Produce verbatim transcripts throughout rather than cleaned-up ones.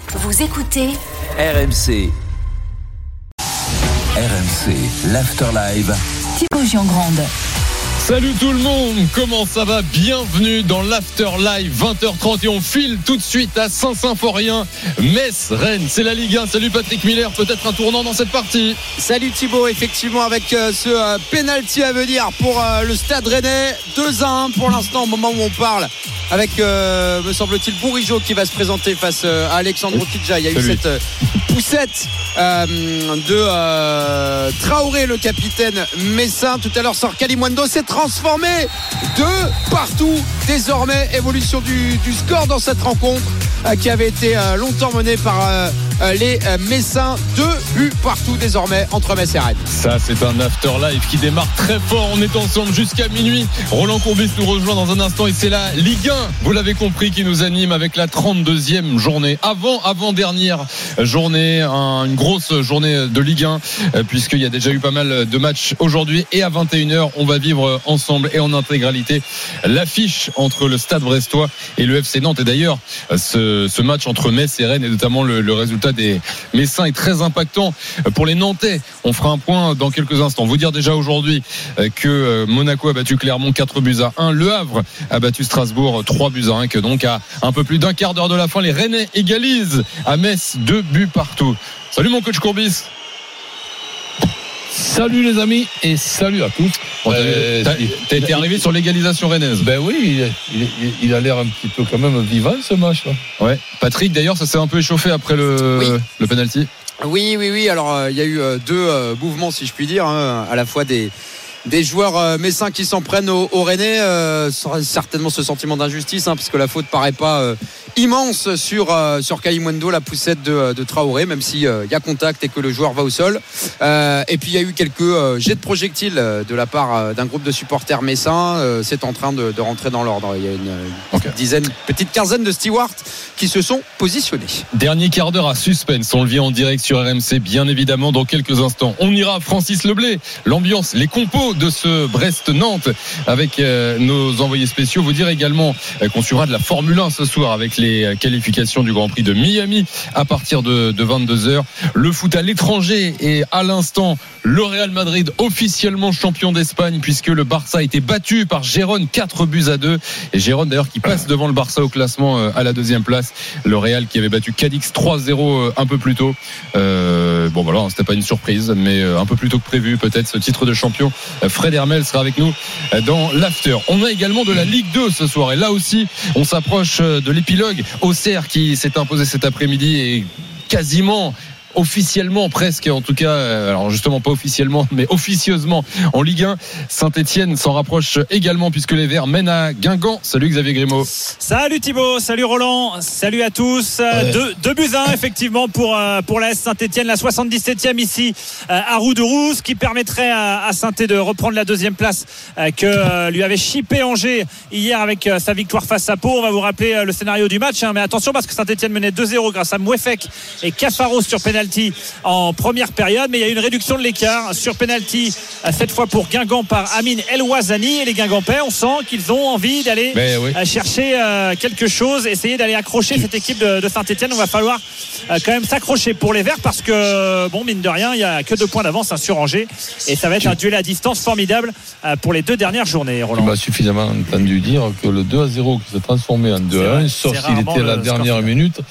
Vous écoutez R M C. R M C, l'After Live. Thibaut Giangrande. Salut tout le monde, comment ça va? Bienvenue dans l'After Live, vingt heures trente et on file tout de suite à Saint-Symphorien, Metz, Rennes, c'est la Ligue un. Salut Patrick Miller, peut-être un tournant dans cette partie. Salut Thibaut, effectivement avec euh, ce euh, penalty à venir pour euh, le Stade Rennais, deux à un pour l'instant au moment où on parle, avec euh, me semble-t-il Bourigeaud qui va se présenter face euh, à Alexandre Kidja. Il y a eu cette euh, poussette euh, de euh, Traoré, le capitaine messin. Tout à l'heure sort Kalimundo, c'est transformé de partout. Désormais, évolution du, du score dans cette rencontre euh, qui avait été euh, longtemps menée par euh, euh, les euh, Messins. Deux buts partout désormais entre Metz et Rennes. Ça, c'est un After Live qui démarre très fort. On est ensemble jusqu'à minuit. Roland Courbis nous rejoint dans un instant et c'est la Ligue un, vous l'avez compris, qui nous anime avec la trente-deuxième journée. Avant, avant-dernière journée, un, une grosse journée de Ligue un, euh, puisqu'il y a déjà eu pas mal de matchs aujourd'hui. Et à vingt et une heures, on va vivre ensemble et en intégralité l'affiche entre le Stade Brestois et le F C Nantes. Et d'ailleurs, ce, ce match entre Metz et Rennes et notamment le, le résultat des Messins est très impactant pour les Nantais. On fera un point dans quelques instants. Vous dire déjà aujourd'hui que Monaco a battu Clermont quatre buts à un. Le Havre a battu Strasbourg trois buts à un. Que donc à un peu plus d'un quart d'heure de la fin, les Rennais égalisent à Metz deux buts partout. Salut mon coach Courbis. Salut les amis et salut à tous. Bon, euh, t'as, t'as été arrivé sur l'égalisation rennaise. Ben oui, il, il, il a l'air un petit peu quand même vivant ce match là. Ouais. Patrick d'ailleurs, ça s'est un peu échauffé après le, oui. le penalty. Oui, oui, oui. Alors il euh, y a eu euh, deux euh, mouvements, si je puis dire, hein, à la fois des des joueurs euh, messins qui s'en prennent aux au Rennais, euh, certainement ce sentiment d'injustice, hein, parce que la faute paraît pas euh, immense sur euh, sur Kalimundo, la poussette de, de Traoré, même si il euh, y a contact et que le joueur va au sol. Euh, et puis il y a eu quelques euh, jets de projectiles euh, de la part euh, d'un groupe de supporters messins. Euh, c'est en train de, de rentrer dans l'ordre. Il y a une, une okay. dizaine, petite quinzaine de stewards qui se sont positionnés. Dernier quart d'heure à suspense. On le vit en direct sur R M C, bien évidemment, dans quelques instants. On ira à Francis Leblay. L'ambiance, les compos de ce Brest-Nantes avec euh, nos envoyés spéciaux. Vous dire également euh, qu'on suivra de la Formule un ce soir avec les qualifications du Grand Prix de Miami à partir de, de vingt-deux heures. Le foot à l'étranger et à l'instant le Real Madrid officiellement champion d'Espagne puisque le Barça a été battu par Gérone quatre buts à deux. Et Gérone d'ailleurs qui passe devant le Barça au classement euh, à la deuxième place. Le Real qui avait battu Cadix trois zéro euh, un peu plus tôt. Euh, bon voilà, c'était pas une surprise mais euh, un peu plus tôt que prévu peut-être ce titre de champion. Fred Hermel sera avec nous dans l'after. On a également de la Ligue deux ce soir et là aussi on s'approche de l'épilogue. Auxerre qui s'est imposé cet après-midi et quasiment officiellement presque en tout cas, alors justement pas officiellement mais officieusement en Ligue un. Saint-Etienne s'en rapproche également puisque les Verts mènent à Guingamp. Salut Xavier Grimaud. Salut Thibaut, salut Roland, salut à tous. Ouais. Deux, deux buts à un effectivement pour, pour l'A S Saint-Etienne, la soixante-dix-septième ici à Roux-de-Roux, ce qui permettrait à, à Saint-Etienne de reprendre la deuxième place que lui avait chippé Angers hier avec sa victoire face à Pau. On va vous rappeler le scénario du match, hein, mais attention parce que Saint-Etienne menait deux zéro grâce à Mouefek et Cafaro sur pénalty en première période, mais il y a eu une réduction de l'écart sur pénalty cette fois pour Guingamp par Amin El Ouazani et les Guingampais, on sent qu'ils ont envie d'aller oui. chercher quelque chose, essayer d'aller accrocher cette équipe de Saint-Etienne. On va falloir quand même s'accrocher pour les Verts parce que bon, mine de rien, il n'y a que deux points d'avance hein, sur Angers et ça va être un duel à distance formidable pour les deux dernières journées. Roland, tu m'as suffisamment entendu dire que le deux à zéro qui s'est transformé en deux à un, sauf s'il était à la dernière minute,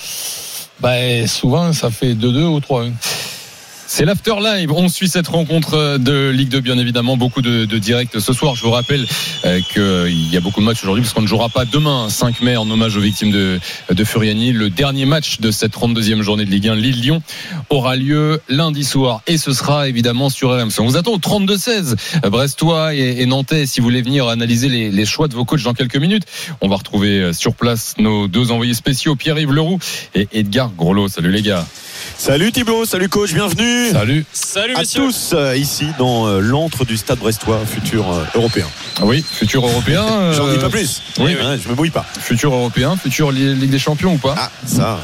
bah, souvent ça fait deux deux ou trois un. C'est l'After Live. On suit cette rencontre de Ligue deux, bien évidemment. Beaucoup de, de directs ce soir. Je vous rappelle euh, qu'il y a beaucoup de matchs aujourd'hui parce qu'on ne jouera pas demain, cinq mai, en hommage aux victimes de, de Furiani. Le dernier match de cette trente-deuxième journée de Ligue un, Lille-Lyon, aura lieu lundi soir. Et ce sera évidemment sur R M C. On vous attend au trente-deux seize. Brestois et, et Nantais, si vous voulez venir analyser les, les choix de vos coachs dans quelques minutes. On va retrouver sur place nos deux envoyés spéciaux, Pierre-Yves Leroux et Edgar Grolot. Salut les gars. Salut Thibaut, salut coach, bienvenue. Salut. Salut à messieurs. tous euh, ici dans euh, l'antre du Stade Brestois, futur euh, européen. Oui, futur européen. Euh... J'en dis pas plus. Oui, ouais, je me mouille pas. Futur européen, futur Ligue des Champions ou pas? Ah, ça.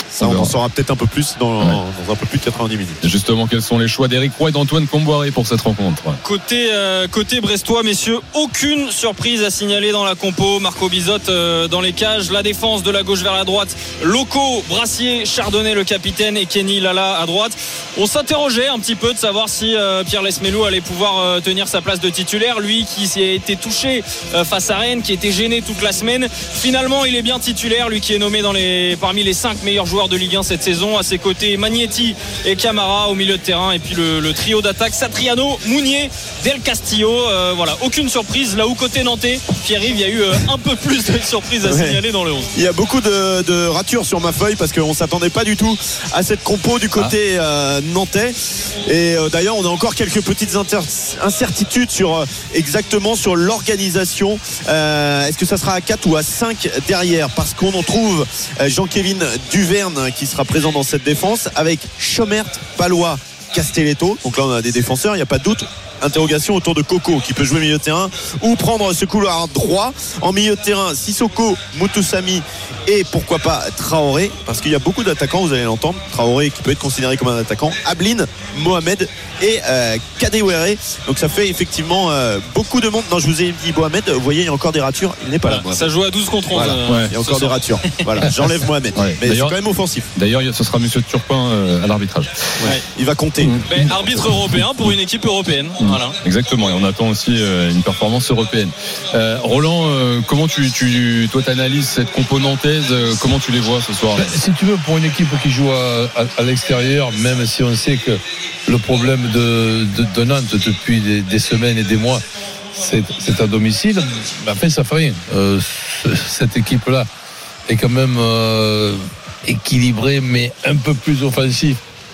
Ça, on, on en saura peut-être un peu plus dans, ouais. dans un peu plus de quatre-vingt-dix minutes. Justement, quels sont les choix d'Éric Roy et d'Antoine Comboiré pour cette rencontre? Côté, euh, côté brestois, messieurs, aucune surprise à signaler dans la compo. Marco Bizotte euh, dans les cages, la défense de la gauche vers la droite, Loco, Brassier, Chardonnay le capitaine et Kenny Lala à droite. On s'interrogeait un petit peu de savoir si euh, Pierre Lesmelou allait pouvoir euh, tenir sa place de titulaire, lui qui s'est été touché euh, face à Rennes, qui était gêné toute la semaine. Finalement, il est bien titulaire, lui qui est nommé dans les, parmi les cinq meilleurs joueurs de Ligue un cette saison. À ses côtés, Magnetti et Camara au milieu de terrain, et puis le, le trio d'attaque Satriano, Mounier, Del Castillo. Euh, voilà, aucune surprise. Là où côté nantais, Pierre-Yves, il y a eu euh, un peu plus de surprises à ouais. signaler dans le onze. Il y a beaucoup de, de ratures sur ma feuille parce qu'on ne s'attendait pas du tout à cette compo du côté ah. euh, nantais. Et euh, d'ailleurs, on a encore quelques petites inter- incertitudes sur euh, exactement sur l'organisation. Euh, est-ce que ça sera à quatre ou à cinq derrière? Parce qu'on en trouve euh, Jean-Kévin Duverne qui sera présent dans cette défense avec Chomert, Palois, Castelletto. Donc là on a des défenseurs, il n'y a pas de doute. Interrogation autour de Coco qui peut jouer milieu de terrain ou prendre ce couloir droit. En milieu de terrain, Sissoko, Mutusami et pourquoi pas Traoré, parce qu'il y a beaucoup d'attaquants, vous allez l'entendre. Traoré qui peut être considéré comme un attaquant, Ablin, Mohamed et euh, Kadewere. Donc ça fait effectivement euh, beaucoup de monde. Non, je vous ai dit Mohamed, vous voyez il y a encore des ratures, il n'est pas voilà, là. Ça joue à douze contre onze. Voilà. Euh, il y a encore des ratures. Voilà, j'enlève Mohamed. Ouais. Mais d'ailleurs, c'est quand même offensif. D'ailleurs, ce sera Monsieur Turpin euh, à l'arbitrage. Ouais. Ouais. Il va compter. Mmh. Mais arbitre européen pour une équipe européenne. Mmh. Voilà. Exactement, et on attend aussi euh, une performance européenne. Euh, Roland, euh, comment tu, tu toi t'analyses cette componentaise, euh, comment tu les vois ce soir? Ben, si tu veux, pour une équipe qui joue à, à, à l'extérieur, même si on sait que le problème de, de, de Nantes depuis des, des semaines et des mois, c'est, c'est à domicile, ben, en fait ça fait rien. Euh, cette équipe-là est quand même euh, équilibrée, mais un peu plus offensive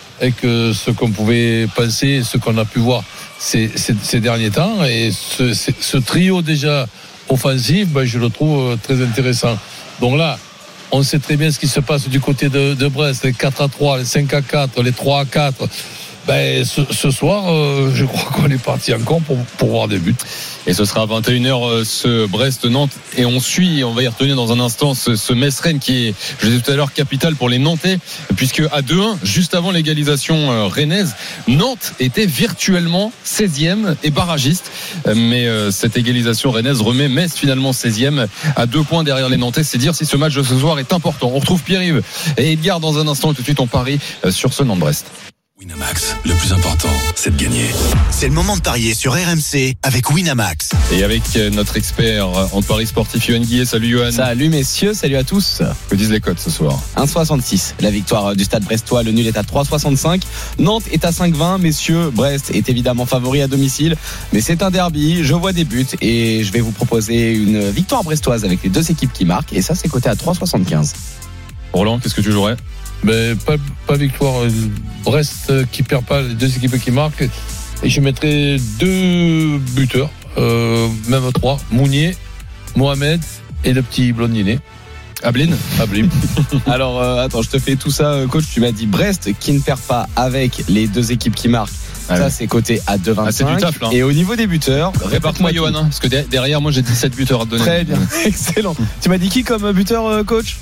que ce qu'on pouvait penser, ce qu'on a pu voir ces, ces, ces derniers temps. Et ce, ce trio déjà offensif, ben, je le trouve très intéressant. Donc là, on sait très bien ce qui se passe du côté de, de Brest, les quatre à trois, les cinq à quatre, les trois à quatre. Ben, ce, ce soir, euh, je crois qu'on est parti encore pour, pour voir des buts. Et ce sera à vingt et une heures ce Brest-Nantes. Et on suit, on va y retenir dans un instant ce, ce Metz-Rennes qui est, je disais tout à l'heure, capital pour les Nantais. Puisque à deux un, juste avant l'égalisation rennaise, Nantes était virtuellement seizième et barragiste. Mais cette égalisation rennaise remet Metz finalement seizième à deux points derrière les Nantais. C'est dire si ce match de ce soir est important. On retrouve Pierre-Yves et Edgar dans un instant. Et tout de suite, on parie sur ce Nantes-Brest. Winamax, le plus important, c'est de gagner. C'est le moment de parier sur R M C avec Winamax. Et avec notre expert en paris sportif, Yohan Guillet. Salut Yohan. Salut messieurs, salut à tous. Que disent les cotes ce soir? un virgule soixante-six. La victoire du Stade brestois, le nul est à trois virgule soixante-cinq. Nantes est à cinq virgule vingt. Messieurs, Brest est évidemment favori à domicile. Mais c'est un derby, je vois des buts et je vais vous proposer une victoire brestoise avec les deux équipes qui marquent. Et ça, c'est coté à trois virgule soixante-quinze. Roland, qu'est-ce que tu jouerais? Ben, pas, pas victoire. Brest qui perd pas, les deux équipes qui marquent. Et je mettrai deux buteurs, euh, même trois. Mounier, Mohamed et le petit blondinet. Ablin. Ablin. Alors, euh, attends, je te fais tout ça, coach. Tu m'as dit Brest qui ne perd pas avec les deux équipes qui marquent. Ah ça, oui. C'est coté à deux virgule vingt-cinq. Ah, c'est du taf, là. Et au niveau des buteurs, répare-moi, Yohan, hein, parce que derrière, moi, j'ai dix-sept buteurs à te donner. Très bien, excellent. Tu m'as dit qui comme buteur, euh, coach?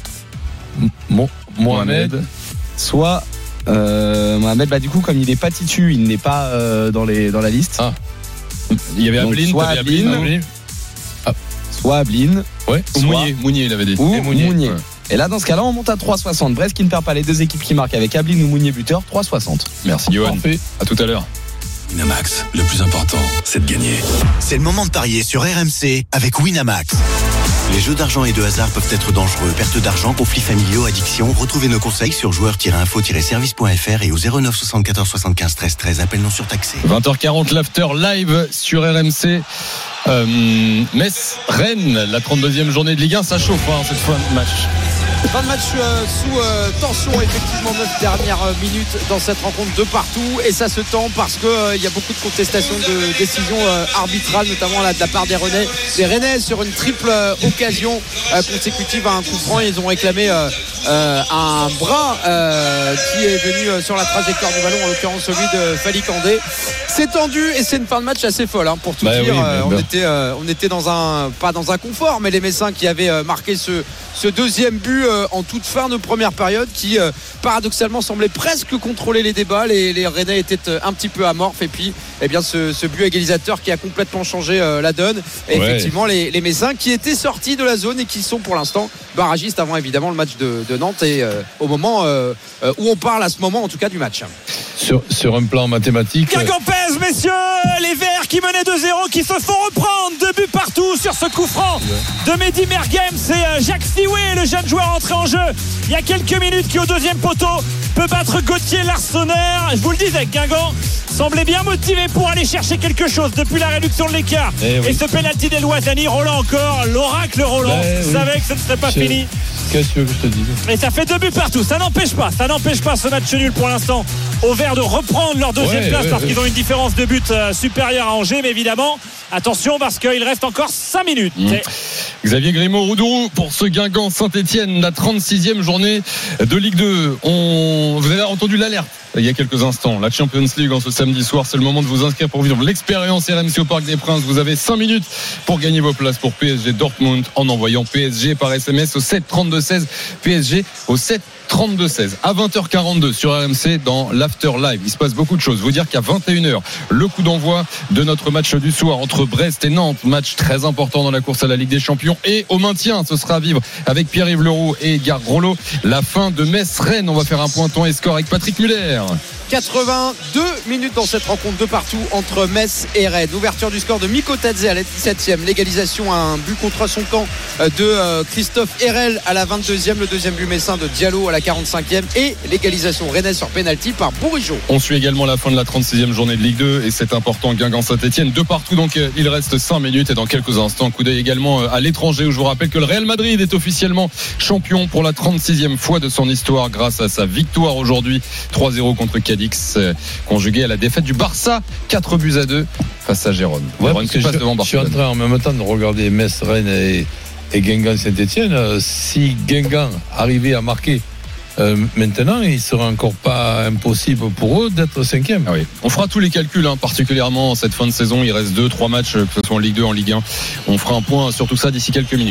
Mo- Mohamed. Soit euh, Mohamed, bah du coup comme il n'est pas titu, il n'est pas euh, dans les dans la liste. Ah. Il y avait Ablin, soit Ablin, Ablin. Ah. soit Ablin, ouais. Ou Mounier, Mounier, il avait dit. Ou et Mounier. Mounier. Ouais. Et là dans ce cas-là, on monte à trois virgule soixante. Brest qui ne perd pas, les deux équipes qui marquent avec Ablin ou Mounier buteur, trois virgule soixante. Merci Yohan. À tout à l'heure. Winamax, le plus important, c'est de gagner. C'est le moment de parier sur R M C avec Winamax. Les jeux d'argent et de hasard peuvent être dangereux. Perte d'argent, conflits familiaux, addiction. Retrouvez nos conseils sur joueurs tiret info tiret service point f r et au zéro neuf soixante-quatorze soixante-quinze treize treize. Appel non surtaxé. vingt heures quarante, l'after live sur R M C. Euh, Metz, Rennes, la trente-deuxième journée de Ligue un, ça chauffe hein, cette fin de match. Fin de match euh, sous euh, tension, effectivement, neuf dernières euh, minutes dans cette rencontre de partout, et ça se tend parce qu'il euh, y a beaucoup de contestations de décisions euh, arbitrales, notamment là, de la part des Rennais. Les Rennais sur une triple euh, occasion euh, consécutive à un coup franc, ils ont réclamé euh, euh, un bras euh, qui est venu euh, sur la trajectoire du ballon, en l'occurrence celui de Fally Kandé. C'est tendu et c'est une fin de match assez folle hein, pour tout bah dire. Oui, euh, on, bah. était, euh, on était dans un, pas dans un confort, mais les Messins qui avaient euh, marqué ce, ce deuxième but euh, en toute fin de première période qui euh, paradoxalement semblait presque contrôler les débats. Les, les Rennais étaient euh, un petit peu amorphes et puis eh bien, ce, ce but égalisateur qui a complètement changé euh, la donne. Et ouais. effectivement les, les Messins qui étaient sortis de la zone et qui sont pour l'instant barragistes avant évidemment le match de, de Nantes et euh, au moment euh, euh, où on parle à ce moment en tout cas du match. Sur, sur un plan mathématique. Guingamp pèse, messieurs, les Verts qui menaient deux zéro qui se font reprendre, deux buts partout sur ce coup franc de Mehdi Merguem. C'est Jacques Sioué, le jeune joueur entré en jeu il y a quelques minutes, qui au deuxième poteau peut battre Gauthier Larsonnaire. Je vous le disais, Guingamp semblait bien motivé pour aller chercher quelque chose depuis la réduction de l'écart. Et, oui. et ce pénalty d'El Ouazzani, Roland encore, l'oracle Roland ben, savait oui. que ce ne serait pas je... fini. Qu'est-ce que je te dis ? Et ça fait deux buts partout. Ça n'empêche pas, ça n'empêche pas ce match nul pour l'instant aux Verts de reprendre leur deuxième ouais, place ouais, parce ouais. qu'ils ont une différence de but euh, supérieure à Angers. Mais évidemment, attention parce qu'il reste encore cinq minutes. Mmh. Xavier Grimaud-Roudourou pour ce Guingamp Saint-Etienne, la trente-sixième journée de Ligue deux. On... Vous avez entendu l'alerte il y a quelques instants. La Champions League en ce samedi soir, c'est le moment de vous inscrire pour vivre l'expérience R M C au Parc des Princes. Vous avez cinq minutes pour gagner vos places pour P S G Dortmund en envoyant P S G par S M S au sept trente-deux seize. P S G au sept trente-deux seize. À vingt heures quarante-deux sur R M C dans l'After Live. Il se passe beaucoup de choses. Vous dire qu'à vingt et une heures, le coup d'envoi de notre match du soir entre Brest et Nantes. Match très important dans la course à la Ligue des Champions et au maintien. Ce sera à vivre avec Pierre-Yves Leroux et Edgar Groslo. La fin de Metz-Rennes. On va faire un point temps et score avec Patrick Muller. quatre-vingt-deux minutes dans cette rencontre de partout entre Metz et Rennes. Ouverture du score de Miko Tadze à la dix-septième. L'égalisation à un but contre son camp de Christophe Herrel à la vingt-deuxième. Le deuxième but messin de Diallo à la quarante-cinquième. Et l'égalisation rennaise sur pénalty par Bourigeaud. On suit également la fin de la trente-sixième journée de Ligue deux et c'est important. Guingamp Saint-Etienne de partout. Donc il reste cinq minutes et dans quelques instants, coup d'œil également à l'étranger où je vous rappelle que le Real Madrid est officiellement champion pour la trente-sixième fois de son histoire grâce à sa victoire aujourd'hui trois zéro contre Cadix, conjugué à la défaite du Barça quatre buts à deux face à Gérone. Ouais, je, je suis en train en même temps de regarder Metz, Rennes et, et Guingamp Saint-Etienne. Si Guingamp arrivait à marquer euh, maintenant, il ne serait encore pas impossible pour eux d'être cinquième. Ah oui. On fera tous les calculs, hein, particulièrement en cette fin de saison. Il reste deux, trois matchs, que ce soit en Ligue deux, en Ligue un. On fera un point sur tout ça d'ici quelques minutes.